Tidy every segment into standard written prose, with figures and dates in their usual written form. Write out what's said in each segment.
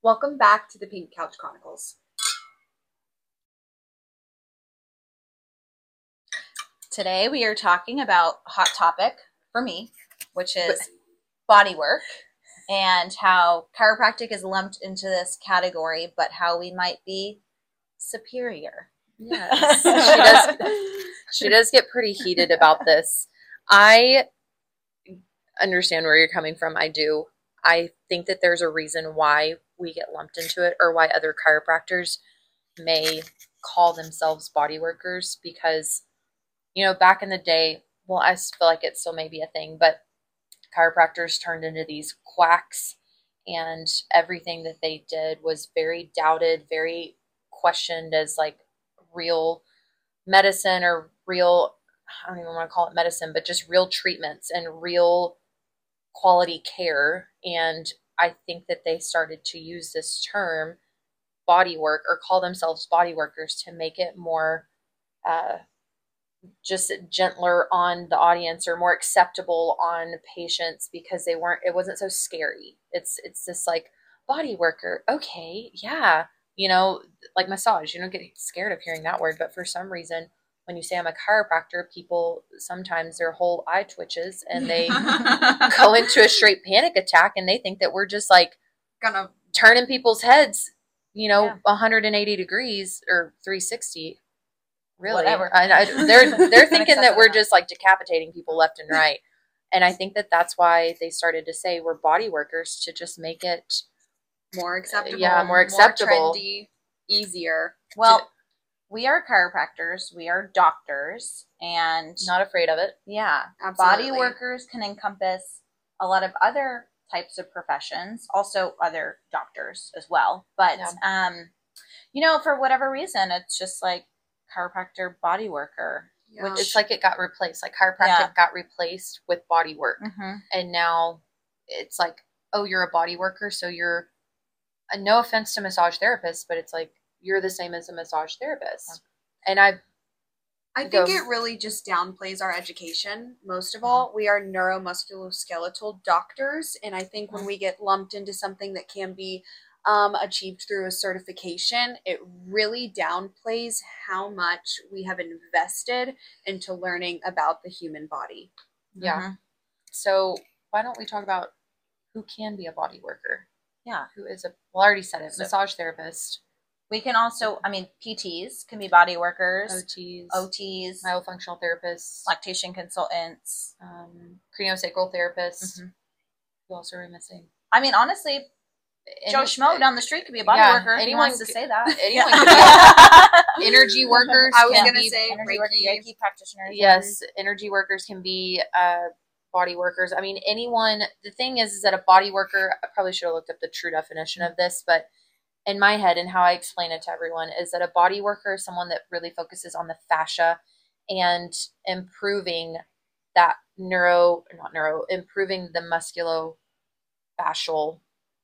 Welcome back to the Pink Couch Chronicles. Today we are talking about a hot topic for me, which is body work and how chiropractic is lumped into this category, but how we might be superior. Yes, she does get pretty heated about this. I understand where you're coming from. I do. I think that there's a reason why we get lumped into it, or why other chiropractors may call themselves body workers, because, back in the day, well, I feel like it still may be a thing, but chiropractors turned into these quacks, and everything that they did was very doubted, very questioned as like real medicine, or real, I don't even want to call it medicine, but just real treatments and real quality care. And I think that they started to use this term body work, or call themselves body workers, to make it more just gentler on the audience, or more acceptable on patients, because it wasn't so scary. It's this like, body worker, okay, yeah, like massage. You don't get scared of hearing that word, but for some reason, when you say I'm a chiropractor, people sometimes their whole eye twitches and they go into a straight panic attack, and they think that we're just like Gonna turning people's heads 180 degrees or 360. Really? Whatever. They're thinking that we're just like decapitating people left and right. And I think that that's why they started to say we're body workers, to just make it more acceptable. Yeah, more acceptable. More trendy, easier. Well, we are chiropractors, we are doctors, and not afraid of it. Yeah. Absolutely. Body workers can encompass a lot of other types of professions, also other doctors as well. But, for whatever reason, it's just like chiropractor, body worker. Yeah. Which it's like it got replaced. Like chiropractic got replaced with body work. Mm-hmm. And now it's like, oh, you're a body worker, so you're, no offense to massage therapists, but it's like, you're the same as a massage therapist. And I think it really just downplays our education. Most of all, we are neuromusculoskeletal doctors, and I think when we get lumped into something that can be achieved through a certification, it really downplays how much we have invested into learning about the human body. Yeah. Mm-hmm. So why don't we talk about who can be a body worker? Yeah. Who is I already said it, massage therapist. We can also, PTs can be body workers. OTs. Myofunctional therapists. Lactation consultants. Craniosacral therapists. Mm-hmm. Who else are we missing? Honestly, Joe Schmo down the street could be a body worker. Anyone wants to say that. Anyone could be. Energy workers. I was going to say Reiki practitioners. Yes, energy workers can be body workers. Anyone. The thing is that a body worker, I probably should have looked up the true definition of this, but in my head and how I explain it to everyone is that a body worker is someone that really focuses on the fascia and improving that improving the musculofascial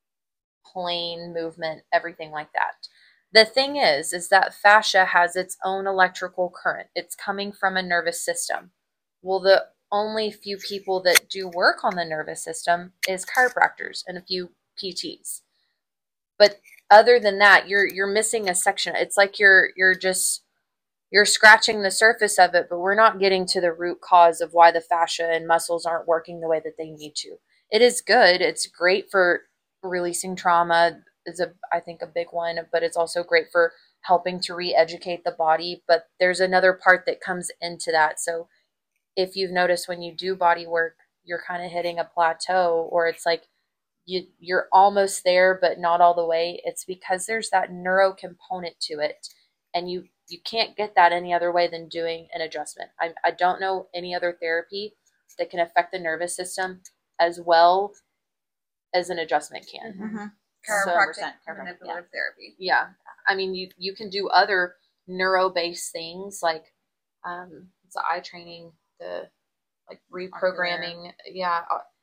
plane movement, everything like that. The thing is that fascia has its own electrical current. It's coming from a nervous system. Well, the only few people that do work on the nervous system is chiropractors and a few PTs. But other than that, you're missing a section. It's like you're scratching the surface of it, but we're not getting to the root cause of why the fascia and muscles aren't working the way that they need to. It is good. It's great for releasing trauma, is I think a big one, but it's also great for helping to re-educate the body. But there's another part that comes into that. So if you've noticed, when you do body work, you're kind of hitting a plateau, or it's like you're almost there, but not all the way. It's because there's that neuro component to it, and you can't get that any other way than doing an adjustment. I don't know any other therapy that can affect the nervous system as well as an adjustment can. Mm-hmm. Chiropractic manipulative therapy. Yeah. You can do other neuro-based things like the eye training, the like reprogramming. Yeah.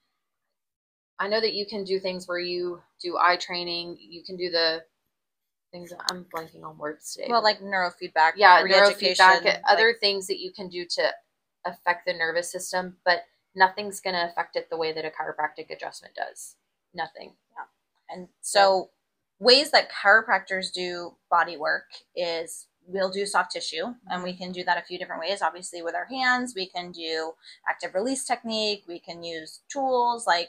I know that you can do things where you do eye training. You can do the things. I'm blanking on words today. Well, like neurofeedback. Yeah, neurofeedback. Other things that you can do to affect the nervous system, but nothing's going to affect it the way that a chiropractic adjustment does. Nothing. Yeah. And so ways that chiropractors do body work is we'll do soft tissue, and we can do that a few different ways. Obviously, with our hands, we can do active release technique. We can use tools like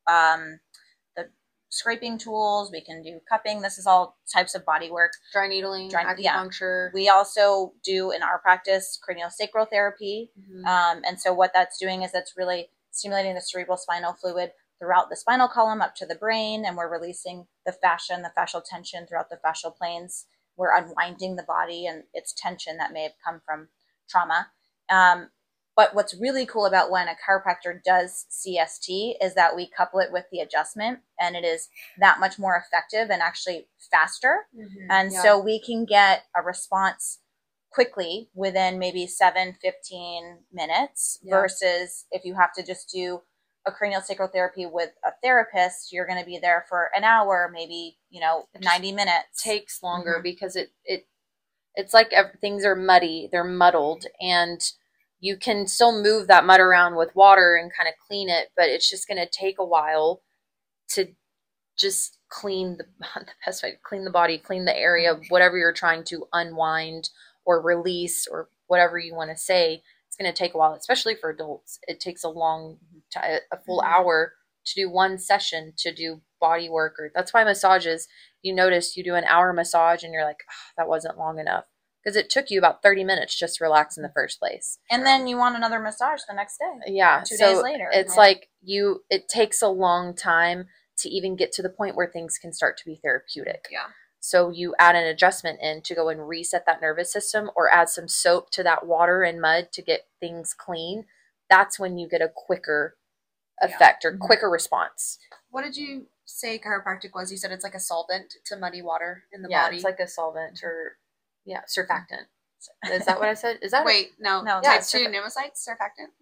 the scraping tools. We can do cupping. This is all types of body work. Dry needling, acupuncture. Yeah. We also do in our practice craniosacral therapy. And so what that's doing is that's really stimulating the cerebral spinal fluid throughout the spinal column up to the brain, and we're releasing the fascia and the fascial tension throughout the fascial planes. We're unwinding the body and its tension that may have come from trauma. But what's really cool about when a chiropractor does CST is that we couple it with the adjustment, and it is that much more effective and actually faster. So we can get a response quickly within maybe 7-15 minutes versus if you have to just do a craniosacral therapy with a therapist, you're going to be there for an hour, maybe, 90 minutes. Takes longer because it's like things are muddy, they're muddled, and you can still move that mud around with water and kind of clean it, but it's just going to take a while to just clean the best way to clean the body, clean the area, whatever you're trying to unwind or release or whatever you want to say. It's going to take a while, especially for adults. It takes a full hour to do one session to do body work. Or that's why massages, you notice you do an hour massage and you're like, oh, that wasn't long enough. Because it took you about 30 minutes just to relax in the first place. And then you want another massage the next day. Yeah. 2 days later. It's like it takes a long time to even get to the point where things can start to be therapeutic. Yeah. So you add an adjustment in to go and reset that nervous system, or add some soap to that water and mud to get things clean. That's when you get a quicker effect or quicker response. What did you say chiropractic was? You said it's like a solvent to muddy water in the body. Yeah, it's like a solvent or surfactant. Is that what I said? Is that No. Type 2 pneumocytes, surfactant.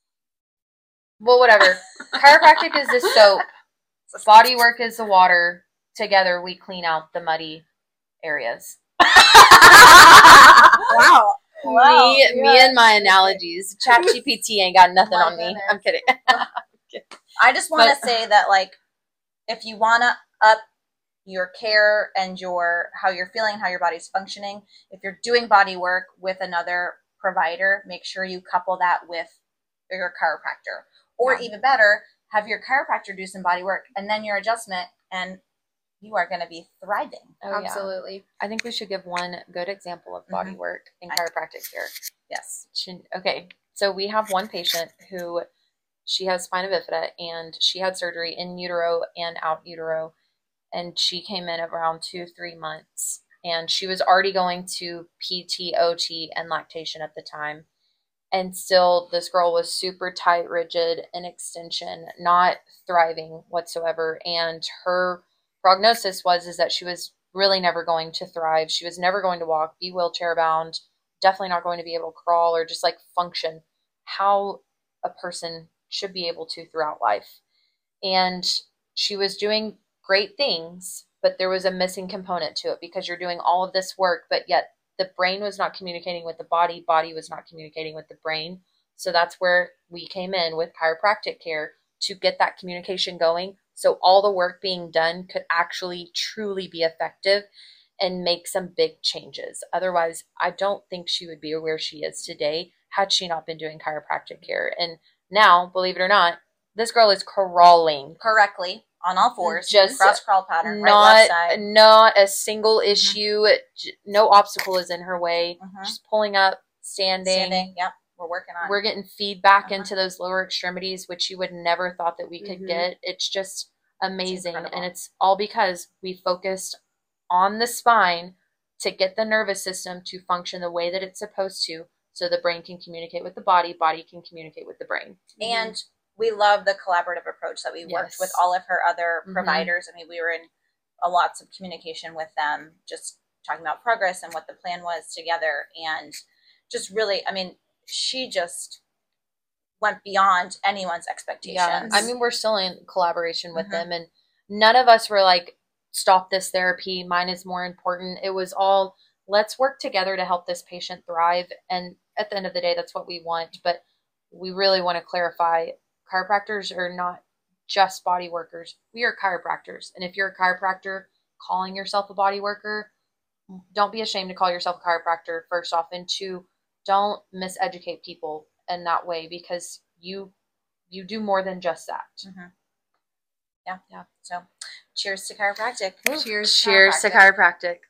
Well, whatever. Chiropractic is the soap. Body work is the water. Together, we clean out the muddy areas. Wow. Me and my analogies. ChatGPT ain't got nothing on me. I'm kidding. I just want to say that, if you want to up your care and how you're feeling, how your body's functioning, if you're doing body work with another provider, make sure you couple that with your chiropractor. Or even better, have your chiropractor do some body work and then your adjustment, and you are going to be thriving. Oh, absolutely. Yeah. I think we should give one good example of body work in chiropractic care. Yes. Okay. So we have one patient who she has spina bifida, and she had surgery in utero and out utero. And she came in around 2-3 months, and she was already going to PT, OT, and lactation at the time. And still, this girl was super tight, rigid, in extension, not thriving whatsoever. And her prognosis is that she was really never going to thrive. She was never going to walk, be wheelchair bound, definitely not going to be able to crawl or just function how a person should be able to throughout life. And she was doing great things, but there was a missing component to it, because you're doing all of this work, but yet the brain was not communicating with the body was not communicating with the brain. So that's where we came in with chiropractic care to get that communication going, so all the work being done could actually truly be effective and make some big changes. Otherwise, I don't think she would be where she is today had she not been doing chiropractic care. And now, believe it or not, this girl is crawling correctly on all fours, just cross crawl pattern, right, left side. Not a single issue. No obstacle is in her way. She's pulling up, standing. Yep, we're working on. We're getting feedback into those lower extremities, which you would never thought that we could get. It's just amazing, and it's all because we focused on the spine to get the nervous system to function the way that it's supposed to, so the brain can communicate with the body can communicate with the brain. And we love the collaborative approach that we worked with all of her other providers. I mean, we were in lots of communication with them, just talking about progress and what the plan was together. And just really, I mean, she just went beyond anyone's expectations. Yeah. I mean, we're still in collaboration with them, and none of us were like, stop this therapy, mine is more important. It was all, let's work together to help this patient thrive. And at the end of the day, that's what we want. But we really want to clarify, chiropractors are not just body workers. We are chiropractors. And if you're a chiropractor, calling yourself a body worker, don't be ashamed to call yourself a chiropractor, first off, and two, don't miseducate people in that way, because you do more than just that. Mm-hmm. Yeah. So cheers to chiropractic. Cheers to chiropractic.